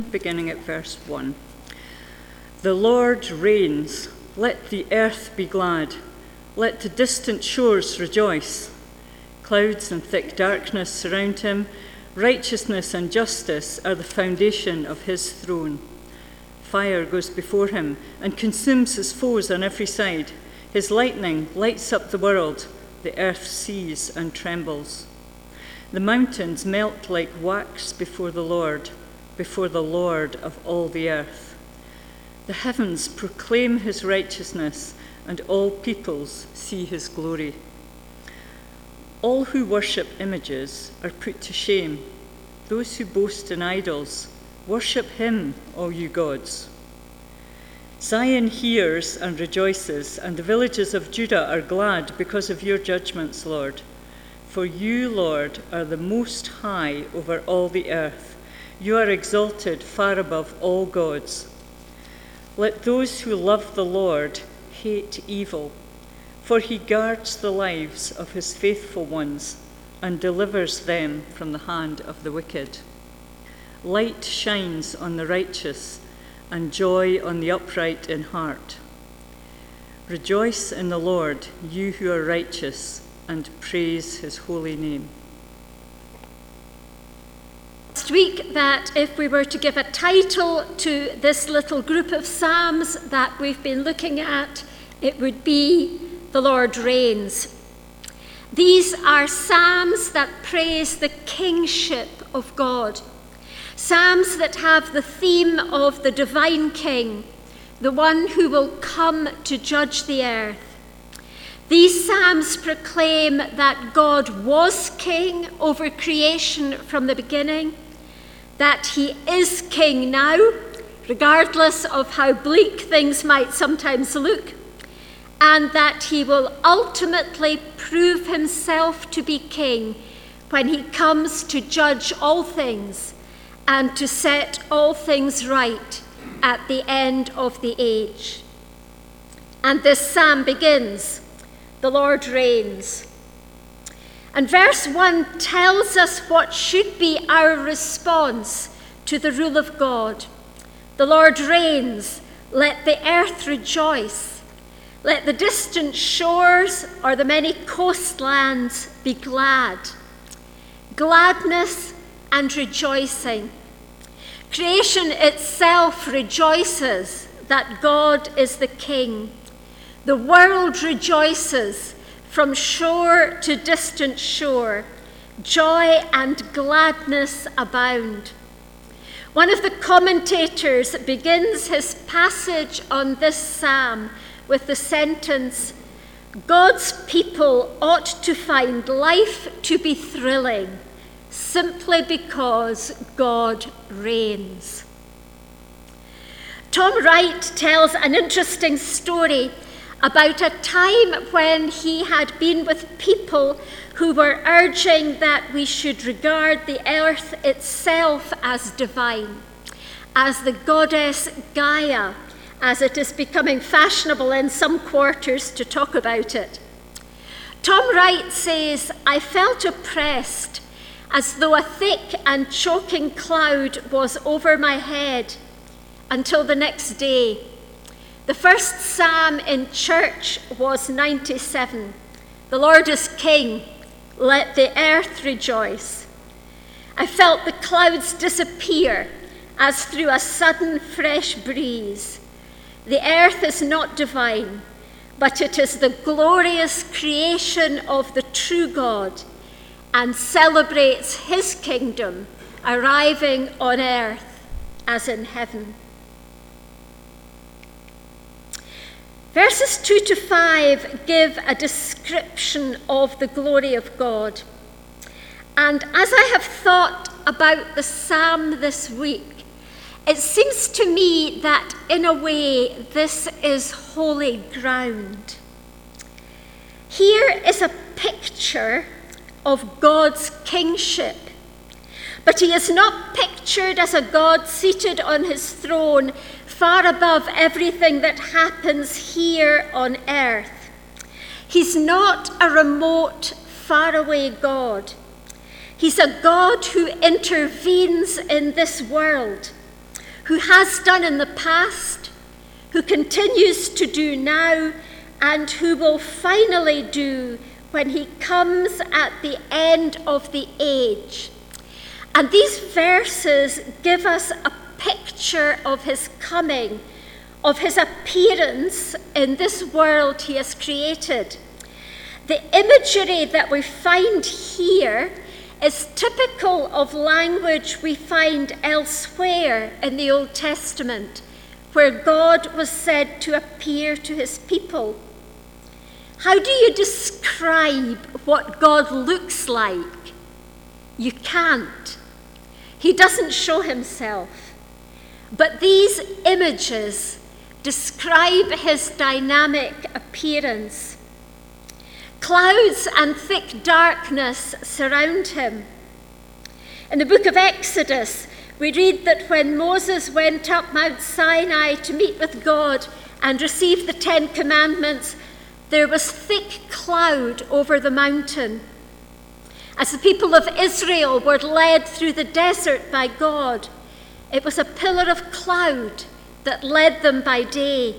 beginning at verse 1. The Lord reigns. Let the earth be glad. Let the distant shores rejoice. Clouds and thick darkness surround him. Righteousness and justice are the foundation of his throne. Fire goes before him and consumes his foes on every side. His lightning lights up the world. The earth sees and trembles. The mountains melt like wax before the Lord of all the earth. The heavens proclaim his righteousness, and all peoples see his glory. All who worship images are put to shame. Those who boast in idols, worship him, all you gods. Zion hears and rejoices, and the villages of Judah are glad because of your judgments, Lord. For you, Lord, are the most high over all the earth. You are exalted far above all gods. Let those who love the Lord hate evil, for he guards the lives of his faithful ones and delivers them from the hand of the wicked. Light shines on the righteous and joy on the upright in heart. Rejoice in the Lord, you who are righteous, and praise his holy name. Last week, that if we were to give a title to this little group of psalms that we've been looking at, it would be The Lord Reigns. These are psalms that praise the kingship of God. Psalms that have the theme of the divine king, the one who will come to judge the earth. These psalms proclaim that God was king over creation from the beginning, that he is king now, regardless of how bleak things might sometimes look, and that he will ultimately prove himself to be king when he comes to judge all things and to set all things right at the end of the age. And this psalm begins, the Lord reigns. And verse 1 tells us what should be our response to the rule of God. The Lord reigns, let the earth rejoice. Let the distant shores or the many coastlands be glad. Gladness and rejoicing. Creation itself rejoices that God is the King. The world rejoices from shore to distant shore. Joy and gladness abound. One of the commentators begins his passage on this psalm with the sentence, God's people ought to find life to be thrilling simply because God reigns. Tom Wright tells an interesting story about a time when he had been with people who were urging that we should regard the earth itself as divine, as the goddess Gaia, as it is becoming fashionable in some quarters to talk about it. Tom Wright says, I felt oppressed, as though a thick and choking cloud was over my head, until the next day. The first psalm in church was 97. The Lord is King, let the earth rejoice. I felt the clouds disappear as through a sudden fresh breeze. The earth is not divine, but it is the glorious creation of the true God and celebrates his kingdom arriving on earth as in heaven. Verses 2 to 5 give a description of the glory of God. And as I have thought about the psalm this week, it seems to me that in a way this is holy ground. Here is a picture of God's kingship, but he is not pictured as a God seated on his throne far above everything that happens here on earth. He's not a remote, faraway God. He's a God who intervenes in this world, who has done in the past, who continues to do now, and who will finally do when he comes at the end of the age. And these verses give us a picture of his coming, of his appearance in this world he has created. The imagery that we find here is typical of language we find elsewhere in the Old Testament, where God was said to appear to his people. How do you describe what God looks like? You can't. He doesn't show himself. But these images describe his dynamic appearance. Clouds and thick darkness surround him. In the book of Exodus, we read that when Moses went up Mount Sinai to meet with God and receive the 10 Commandments, there was thick cloud over the mountain. As the people of Israel were led through the desert by God, it was a pillar of cloud that led them by day.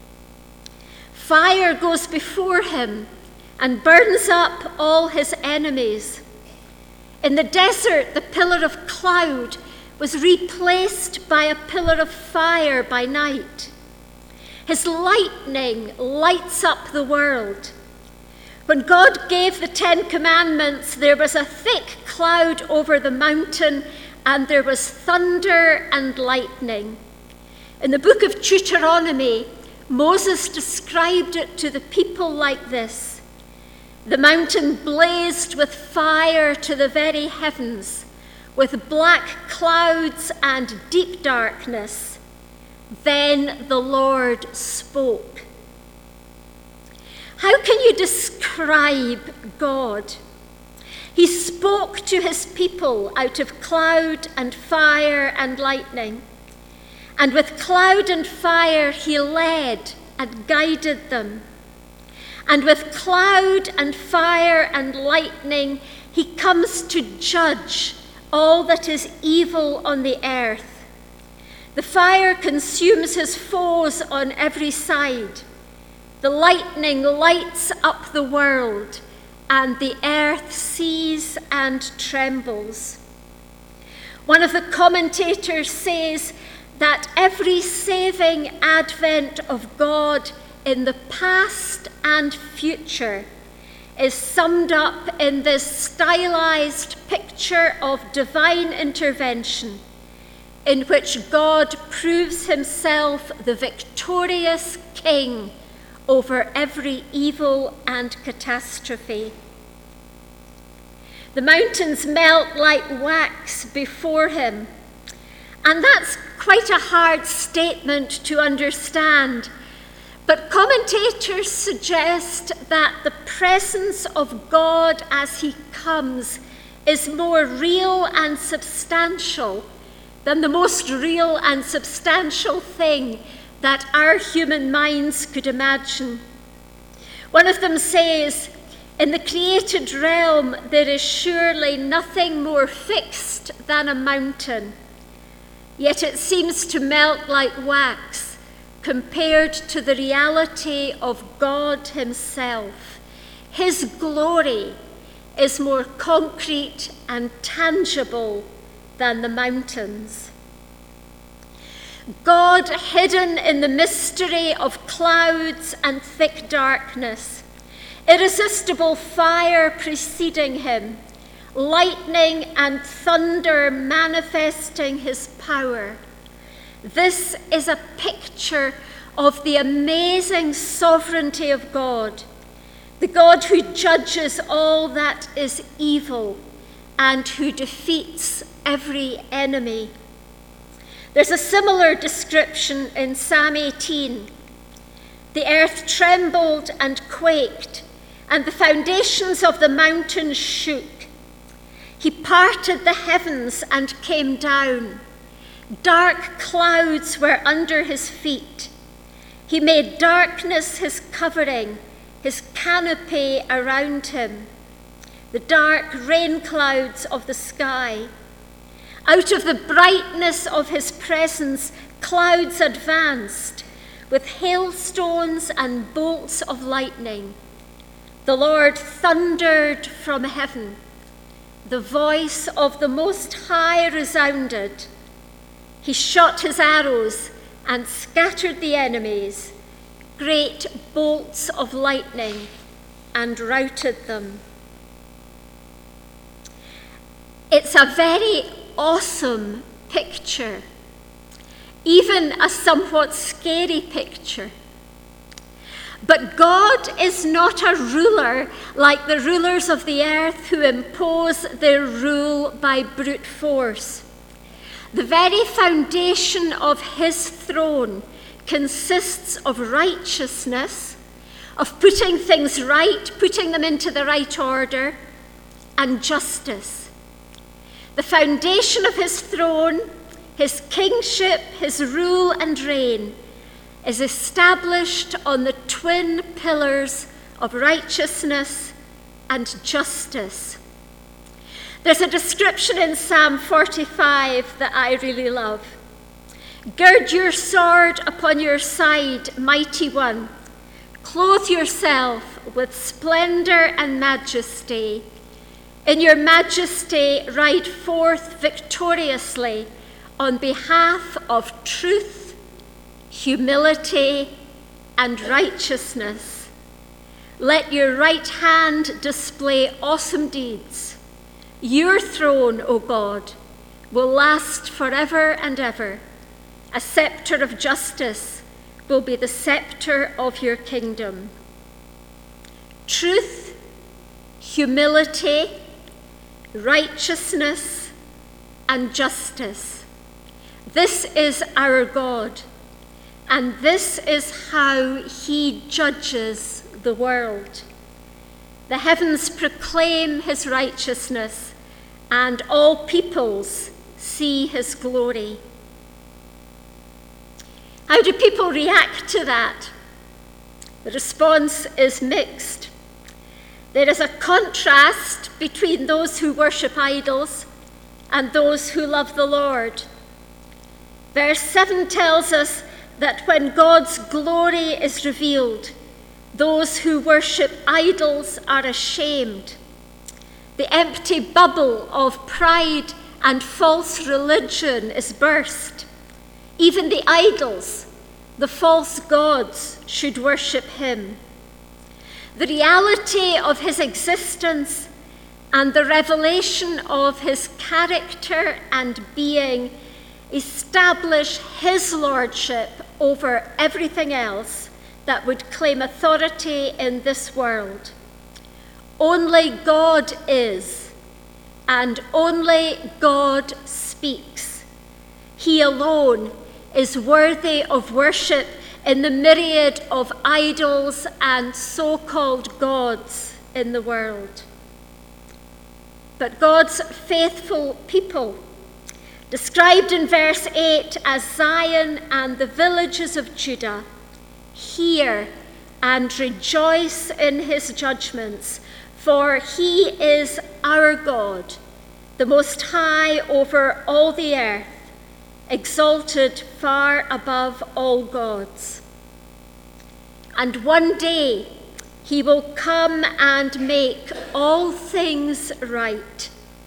Fire goes before him and burns up all his enemies. In the desert, the pillar of cloud was replaced by a pillar of fire by night. His lightning lights up the world. When God gave the 10 Commandments, there was a thick cloud over the mountain, and there was thunder and lightning. In the book of Deuteronomy, Moses described it to the people like this: the mountain blazed with fire to the very heavens, with black clouds and deep darkness. Then the Lord spoke. How can you describe God? He spoke to his people out of cloud and fire and lightning. And with cloud and fire he led and guided them. And with cloud and fire and lightning he comes to judge all that is evil on the earth. The fire consumes his foes on every side. The lightning lights up the world, and the earth sees and trembles. One of the commentators says that every saving advent of God in the past and future is summed up in this stylized picture of divine intervention, in which God proves himself the victorious king over every evil and catastrophe. The mountains melt like wax before him, and that's quite a hard statement to understand. But commentators suggest that the presence of God as he comes is more real and substantial than the most real and substantial thing that our human minds could imagine. One of them says, in the created realm, there is surely nothing more fixed than a mountain, yet it seems to melt like wax compared to the reality of God himself. His glory is more concrete and tangible than the mountains. God hidden in the mystery of clouds and thick darkness, irresistible fire preceding him, lightning and thunder manifesting his power. This is a picture of the amazing sovereignty of God, the God who judges all that is evil and who defeats every enemy. There's a similar description in Psalm 18. The earth trembled and quaked, and the foundations of the mountains shook. He parted the heavens and came down. Dark clouds were under his feet. He made darkness his covering, his canopy around him, the dark rain clouds of the sky. Out of the brightness of his presence, clouds advanced with hailstones and bolts of lightning. The Lord thundered from heaven. The voice of the Most High resounded. He shot his arrows and scattered the enemies, great bolts of lightning, and routed them. It's a very awesome picture, even a somewhat scary picture. But God is not a ruler like the rulers of the earth who impose their rule by brute force. The very foundation of his throne consists of righteousness, of putting things right, putting them into the right order, and justice. The foundation of his throne, his kingship, his rule and reign, is established on the twin pillars of righteousness and justice. There's a description in Psalm 45 that I really love. Gird your sword upon your side, mighty one. Clothe yourself with splendor and majesty. In your majesty, ride forth victoriously on behalf of truth, humility, and righteousness. Let your right hand display awesome deeds. Your throne, O God, will last forever and ever. A scepter of justice will be the scepter of your kingdom. Truth, humility, righteousness, and justice. This is our God. And this is how he judges the world. The heavens proclaim his righteousness, and all peoples see his glory. How do people react to that? The response is mixed. There is a contrast between those who worship idols and those who love the Lord. Verse 7 tells us that when God's glory is revealed, those who worship idols are ashamed. The empty bubble of pride and false religion is burst. Even the idols, the false gods, should worship him. The reality of his existence and the revelation of his character and being establish his lordship over everything else that would claim authority in this world. Only God is, and only God speaks. He alone is worthy of worship in the myriad of idols and so-called gods in the world. But God's faithful people, described in verse 8 as Zion and the villages of Judah, hear and rejoice in his judgments, for he is our God, the Most High over all the earth, exalted far above all gods. And one day he will come and make all things right.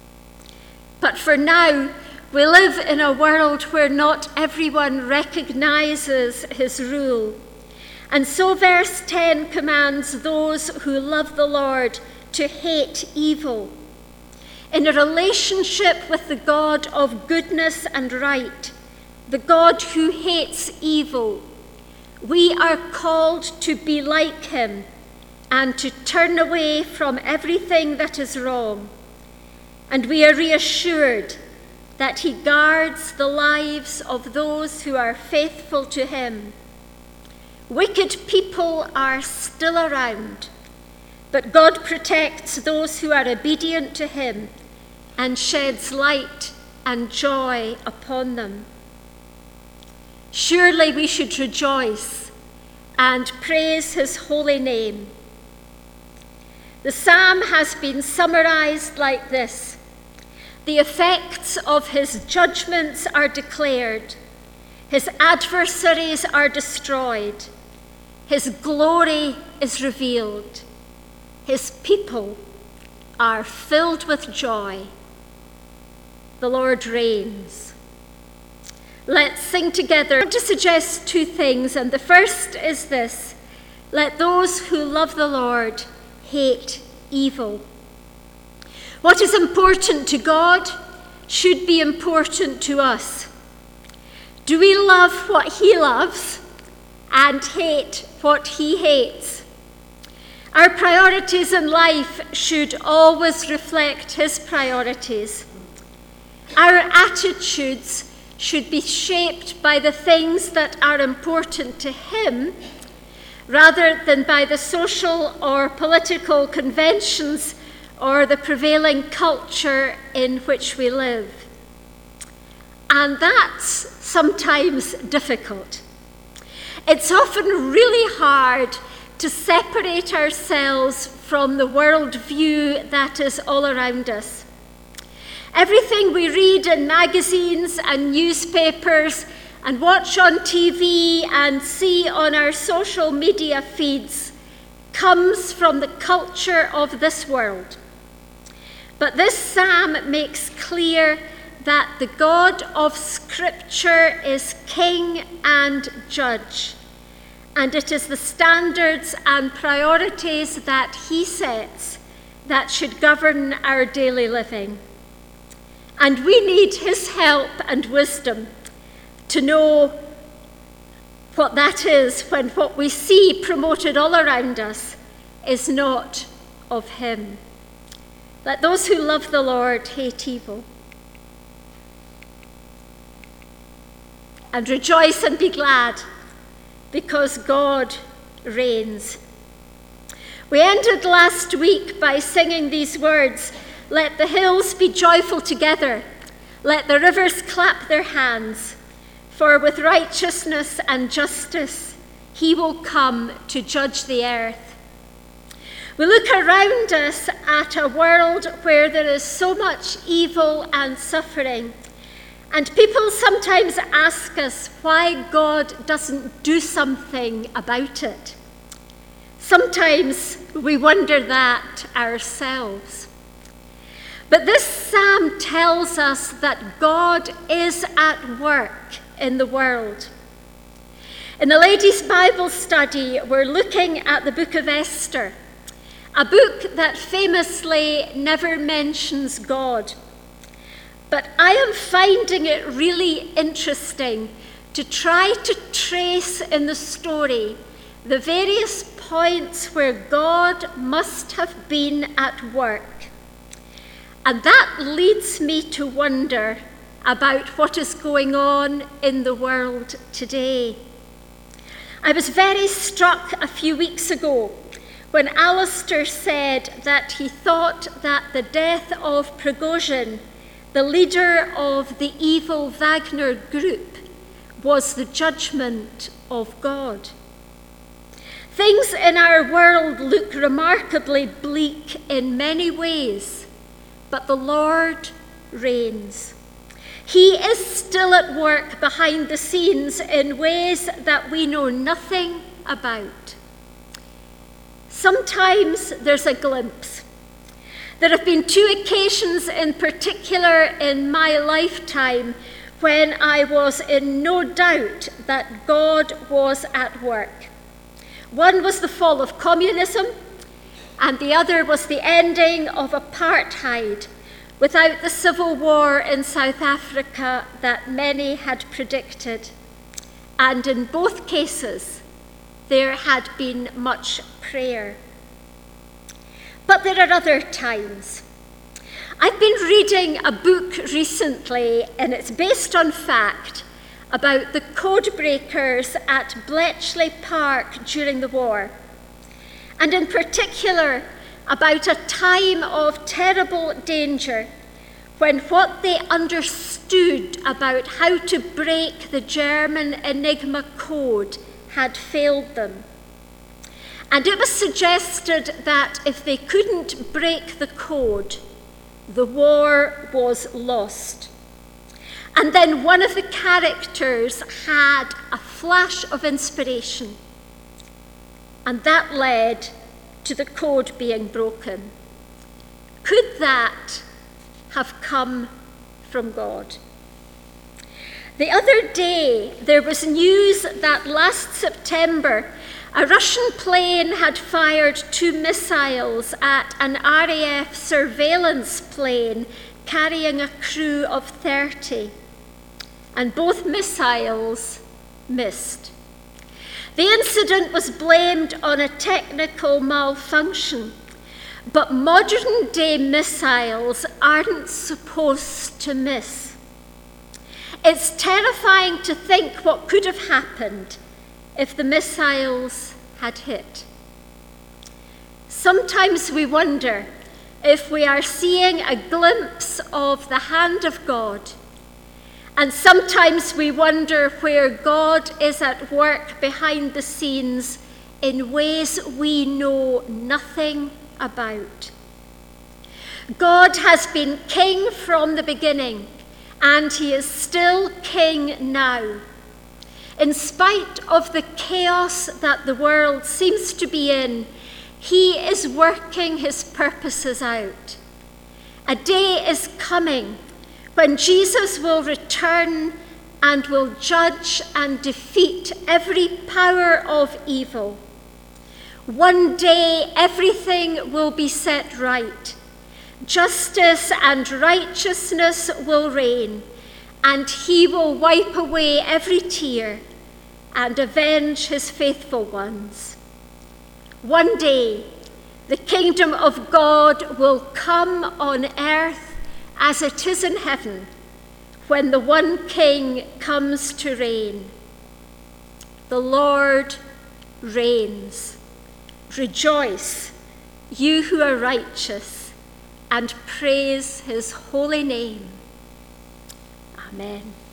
But for now, we live in a world where not everyone recognizes his rule. And so verse 10 commands those who love the Lord to hate evil. In a relationship with the God of goodness and right, the God who hates evil, we are called to be like him and to turn away from everything that is wrong. And we are reassured that he guards the lives of those who are faithful to him. Wicked people are still around, but God protects those who are obedient to him and sheds light and joy upon them. Surely we should rejoice and praise his holy name. The psalm has been summarized like this: The effects of his judgments are declared. His adversaries are destroyed. His glory is revealed. His people are filled with joy. The Lord reigns. Let's sing together. I want to suggest two things, and the first is this: let those who love the Lord hate evil. What is important to God should be important to us. Do we love what he loves and hate what he hates? Our priorities in life should always reflect his priorities. Our attitudes should be shaped by the things that are important to him, rather than by the social or political conventions or the prevailing culture in which we live. And that's sometimes difficult. It's often really hard to separate ourselves from the worldview that is all around us. Everything we read in magazines and newspapers and watch on TV and see on our social media feeds comes from the culture of this world. But this psalm makes clear that the God of Scripture is King and Judge, and it is the standards and priorities that he sets that should govern our daily living. And we need his help and wisdom to know what that is when what we see promoted all around us is not of him. Let those who love the Lord hate evil. And rejoice and be glad, because God reigns. We ended last week by singing these words: let the hills be joyful together, let the rivers clap their hands, for with righteousness and justice he will come to judge the earth. We look around us at a world where there is so much evil and suffering, and people sometimes ask us why God doesn't do something about it. Sometimes we wonder that ourselves. But this psalm tells us that God is at work in the world. In the ladies' Bible study, we're looking at the book of Esther, a book that famously never mentions God. But I am finding it really interesting to try to trace in the story the various points where God must have been at work. And that leads me to wonder about what is going on in the world today. I was very struck a few weeks ago when Alistair said that he thought that the death of Prigozhin, the leader of the evil Wagner group, was the judgment of God. Things in our world look remarkably bleak in many ways, but the Lord reigns. He is still at work behind the scenes in ways that we know nothing about. Sometimes there's a glimpse. There have been two occasions in particular in my lifetime when I was in no doubt that God was at work. One was the fall of communism, and the other was the ending of apartheid without the civil war in South Africa that many had predicted. And in both cases, there had been much prayer. But there are other times. I've been reading a book recently, and it's based on fact, about the code breakers at Bletchley Park during the war, and in particular about a time of terrible danger when what they understood about how to break the German Enigma code had failed them. And it was suggested that if they couldn't break the code, The war was lost. And then one of the characters had a flash of inspiration, and that led to the code being broken. Could that have come from God? The other day, there was news that last September, a Russian plane had fired 2 missiles at an RAF surveillance plane carrying a crew of 30, and both missiles missed. The incident was blamed on a technical malfunction, but modern-day missiles aren't supposed to miss. It's terrifying to think what could have happened if the missiles had hit. Sometimes we wonder if we are seeing a glimpse of the hand of God, and sometimes we wonder where God is at work behind the scenes in ways we know nothing about. God has been king from the beginning, and he is still king now. In spite of the chaos that the world seems to be in, he is working his purposes out. A day is coming when Jesus will return and will judge and defeat every power of evil. One day everything will be set right. Justice and righteousness will reign, and he will wipe away every tear and avenge his faithful ones. One day, the kingdom of God will come on earth as it is in heaven, when the one King comes to reign. The Lord reigns. Rejoice, you who are righteous, and praise his holy name. Amen.